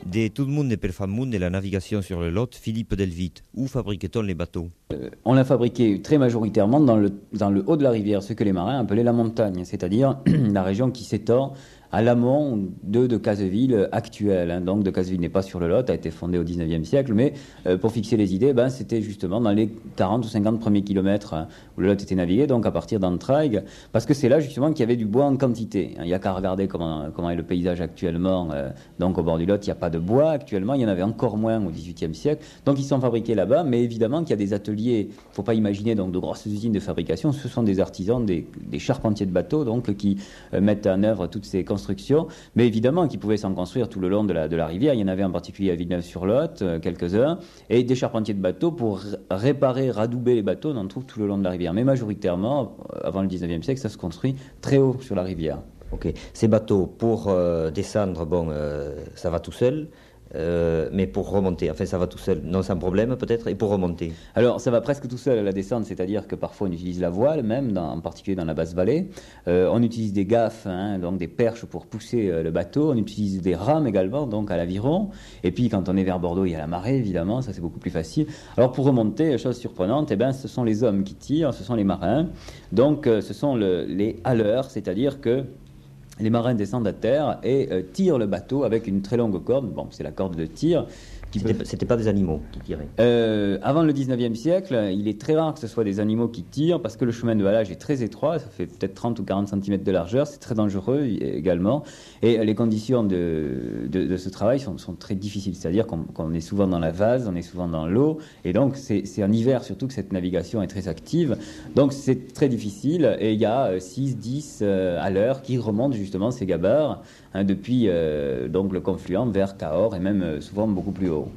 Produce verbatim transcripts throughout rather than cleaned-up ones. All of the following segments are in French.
De tout le monde et per famund de la navigation sur le Lot, Philippe Delvite. Où fabriquait-on les bateaux? euh, On l'a fabriqué très majoritairement dans le, dans le haut de la rivière, ce que les marins appelaient la montagne, c'est-à-dire la région qui s'étend à l'amont de, de Casseville actuelle. Hein. Donc de Casseville n'est pas sur le Lot, a été fondée au dix-neuvième siècle, mais euh, pour fixer les idées, ben, c'était justement dans les quarante ou cinquante premiers kilomètres hein, où le Lot était navigué, donc à partir d'Entraigues, parce que c'est là justement qu'il y avait du bois en quantité. Hein. Il n'y a qu'à regarder comment, comment est le paysage actuellement. Euh, donc au bord du Lot, il n'y a pas de bois actuellement, il y en avait encore moins au dix-huitième siècle. Donc ils sont fabriqués là-bas, mais évidemment qu'il y a des ateliers, il ne faut pas imaginer donc de grosses usines de fabrication, ce sont des artisans, des, des charpentiers de bateaux donc qui euh, mettent en œuvre toutes ces constructions, mais évidemment qui pouvaient s'en construire tout le long de la, de la rivière. Il y en avait en particulier à Villeneuve-sur-Lot, euh, quelques-uns, et des charpentiers de bateaux pour réparer, radouber les bateaux, on en trouve tout le long de la rivière. Mais majoritairement, avant le dix-neuvième siècle, ça se construit très haut sur la rivière. Ok. Ces bateaux, pour euh, descendre, bon, euh, ça va tout seul. Euh, mais pour remonter, enfin ça va tout seul, non sans problème peut-être, et pour remonter. Alors ça va presque tout seul à la descente, c'est-à-dire que parfois on utilise la voile même, dans, en particulier dans la basse vallée. Euh, on utilise des gaffes, hein, donc des perches pour pousser euh, le bateau. On utilise des rames également, donc à l'aviron. Et puis quand on est vers Bordeaux, il y a la marée évidemment, ça c'est beaucoup plus facile. Alors pour remonter, chose surprenante, eh ben, ce sont les hommes qui tirent, ce sont les marins. Donc euh, ce sont le, les haleurs, c'est-à-dire que les marins descendent à terre et euh, tirent le bateau avec une très longue corde. Bon, c'est la corde de tir. C'était peut... c'était pas des animaux qui tiraient. Euh, avant le dix-neuvième siècle, il est très rare que ce soit des animaux qui tirent parce que le chemin de halage est très étroit, ça fait peut-être trente ou quarante centimètres de largeur, c'est très dangereux également. Et les conditions de, de, de ce travail sont, sont très difficiles, c'est-à-dire qu'on, qu'on est souvent dans la vase, on est souvent dans l'eau, et donc c'est, c'est en hiver surtout que cette navigation est très active. Donc c'est très difficile, et il y a six dix euh, à l'heure qui remontent justement ces gabarres hein, depuis euh, donc le confluent vers Cahors et même euh, souvent beaucoup plus haut.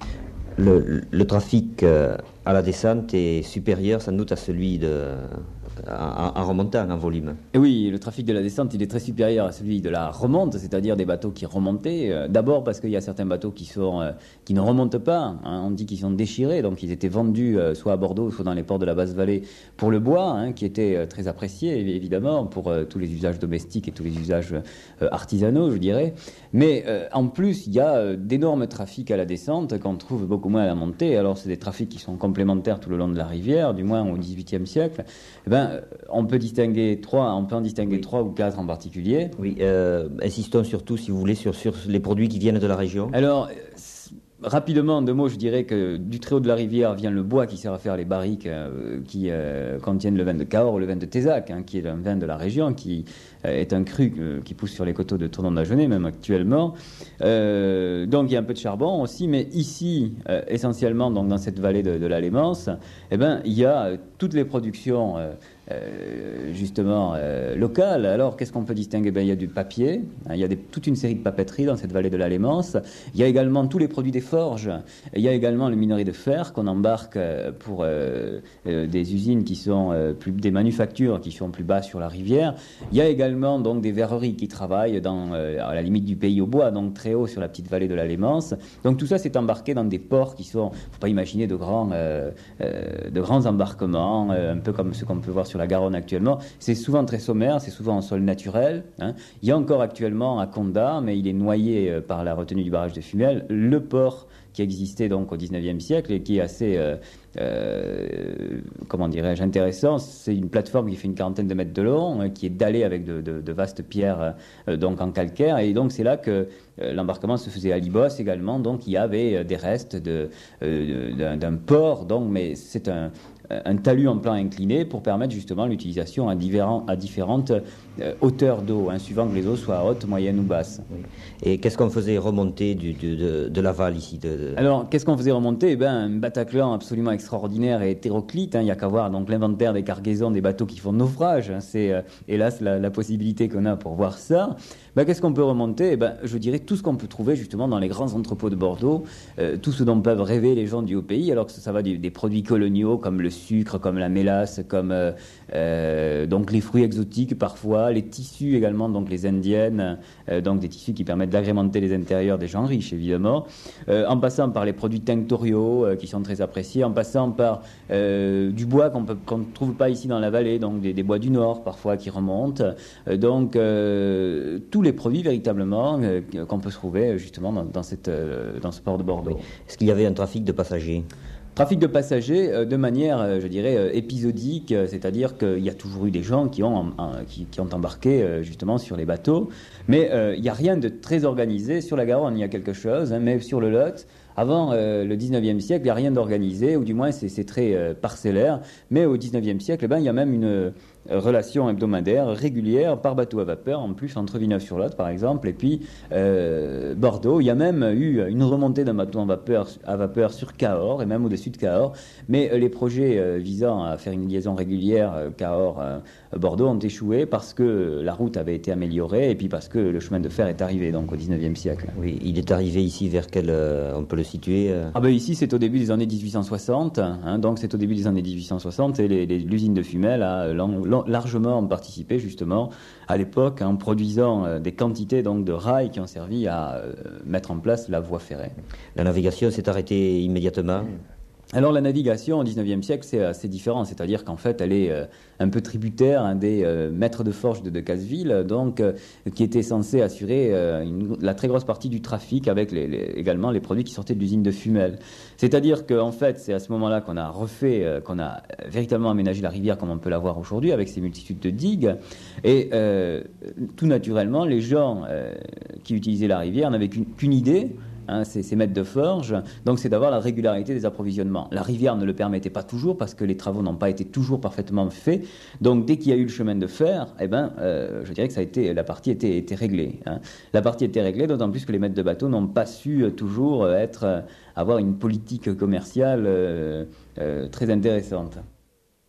Le, le trafic euh, à la descente est supérieur sans doute à celui de, en, en remontant en volume. Et oui, le trafic de la descente, il est très supérieur à celui de la remonte, c'est-à-dire des bateaux qui remontaient. Euh, d'abord parce qu'il y a certains bateaux qui, sont, euh, qui ne remontent pas, hein, on dit qu'ils sont déchirés, donc ils étaient vendus euh, soit à Bordeaux, soit dans les ports de la Basse-Vallée pour le bois, hein, qui était euh, très apprécié évidemment pour euh, tous les usages domestiques et tous les usages euh, artisanaux, je dirais. Mais euh, en plus, il y a euh, d'énormes trafics à la descente qu'on trouve beaucoup moins à la montée. Alors c'est des trafics qui sont complémentaires tout le long de la rivière, du moins au dix-huitième siècle. Eh ben, on peut distinguer trois, on peut en distinguer oui. trois ou quatre en particulier. Oui, euh, insistons surtout, si vous voulez, sur, sur les produits qui viennent de la région. Alors, rapidement, deux mots, je dirais que du très haut de la rivière vient le bois qui sert à faire les barriques euh, qui euh, contiennent le vin de Cahors ou le vin de Tézac, hein, qui est un vin de la région, qui euh, est un cru euh, qui pousse sur les coteaux de Tournon-de-la-Genêt, même actuellement. Euh, donc il y a un peu de charbon aussi, mais ici, euh, essentiellement, donc dans cette vallée de, de la Lémence, eh ben, il y a euh, toutes les productions euh, Euh, justement euh, locales. Alors qu'est-ce qu'on peut distinguer? Ben, il y a du papier, hein, il y a des, toute une série de papeteries dans cette vallée de la Lémence, il y a également tous les produits des forges, il y a également le minerai de fer qu'on embarque euh, pour euh, euh, des usines qui sont euh, plus, des manufactures qui sont plus bas sur la rivière. Il y a également donc des verreries qui travaillent dans, euh, à la limite du pays au bois, donc très haut sur la petite vallée de la Lémence. Donc tout ça s'est embarqué dans des ports qui sont, faut pas imaginer de grands, euh, euh, de grands embarquements, euh, un peu comme ce qu'on peut voir sur la Garonne actuellement. C'est souvent très sommaire, c'est souvent en sol naturel. Hein. Il y a encore actuellement à Condat, mais il est noyé euh, par la retenue du barrage de Fumel, le port qui existait donc au dix-neuvième siècle et qui est assez, euh, euh, comment dirais-je, intéressant. C'est une plateforme qui fait une quarantaine de mètres de long, euh, qui est dallée avec de, de, de vastes pierres euh, donc en calcaire. Et donc c'est là que euh, l'embarquement se faisait à Libos également. Donc il y avait euh, des restes de, euh, d'un, d'un port. Donc, mais c'est un un talus en plan incliné pour permettre justement l'utilisation à, différents, à différentes euh, hauteurs d'eau, hein, suivant que les eaux soient hautes, moyennes ou basses. Oui. Et qu'est-ce qu'on faisait remonter du, du, de, de l'aval ici de, de... Alors, qu'est-ce qu'on faisait remonter? Eh ben, un Bataclan absolument extraordinaire et hétéroclite. Il hein, n'y a qu'à voir donc, l'inventaire des cargaisons des bateaux qui font naufrage. Hein, c'est euh, hélas la, la possibilité qu'on a pour voir ça. Ben, qu'est-ce qu'on peut remonter? Eh ben, je dirais tout ce qu'on peut trouver justement dans les grands entrepôts de Bordeaux, euh, tout ce dont peuvent rêver les gens du haut pays, alors que ça, ça va des, des produits coloniaux comme le sucre, comme la mélasse, comme euh, euh, donc les fruits exotiques parfois, les tissus également, donc les indiennes, euh, donc des tissus qui permettent d'agrémenter les intérieurs des gens riches évidemment, euh, en passant par les produits tinctoriaux euh, qui sont très appréciés, en passant par euh, du bois qu'on peut, qu'on ne trouve pas ici dans la vallée, donc des, des bois du Nord parfois qui remontent, euh, donc euh, tous les les produits véritablement euh, qu'on peut se trouver justement dans, dans, cette, euh, dans ce port de Bordeaux. Oui. Est-ce qu'il y avait un trafic de passagers ? Trafic de passagers euh, de manière, euh, je dirais, euh, épisodique, euh, c'est-à-dire qu'il y a toujours eu des gens qui ont, en- en- qui, qui ont embarqué euh, justement sur les bateaux, mais euh, il n'y a rien de très organisé. Sur la Garonne, il y a quelque chose, hein, mais sur le Lot, avant euh, le dix-neuvième siècle, il n'y a rien d'organisé, ou du moins c'est c'est très euh, parcellaire, mais au dix-neuvième siècle, eh ben, il y a même une euh, relation hebdomadaire régulière par bateau à vapeur, en plus entre Villeneuve-sur-Lot par exemple, et puis euh, Bordeaux. Il y a même eu une remontée d'un bateau en vapeur, à vapeur sur Cahors, et même au-dessus de Cahors, mais euh, les projets euh, visant à faire une liaison régulière euh, Cahors-Bordeaux ont échoué parce que la route avait été améliorée, et puis parce que le chemin de fer est arrivé donc au dix-neuvième siècle. Oui, il est arrivé ici vers quel... euh, on peut le situer euh Ah ben ici c'est au début des années dix-huit cent soixante, hein, donc c'est au début des années dix-huit cent soixante et les- les- l'usine de Fumel a lan- lan- largement participé justement à l'époque en produisant euh, des quantités donc de rails qui ont servi à euh, mettre en place la voie ferrée. La navigation s'est arrêtée immédiatement. Alors la navigation au dix-neuvième siècle c'est assez différent, c'est-à-dire qu'en fait elle est euh, un peu tributaire hein, des euh, maîtres de forge de Decazeville, donc euh, qui étaient censés assurer euh, une- la très grosse partie du trafic avec les- les- également les produits qui sortaient de l'usine de Fumel. C'est-à-dire qu'en fait c'est à ce moment-là qu'on a refait, euh, qu'on a euh, véritablement aménagé la rivière comme on peut la voir aujourd'hui avec ses multitudes de digues, et euh, tout naturellement les gens euh, qui utilisaient la rivière n'avaient qu'une qu'une idée. Hein, ces, ces maîtres de forge, donc c'est d'avoir la régularité des approvisionnements. La rivière ne le permettait pas toujours parce que les travaux n'ont pas été toujours parfaitement faits. Donc dès qu'il y a eu le chemin de fer, eh ben, euh, je dirais que ça a été, la partie était, était réglée. Hein. La partie était réglée, d'autant plus que les maîtres de bateau n'ont pas su euh, toujours être, euh, avoir une politique commerciale euh, euh, très intéressante.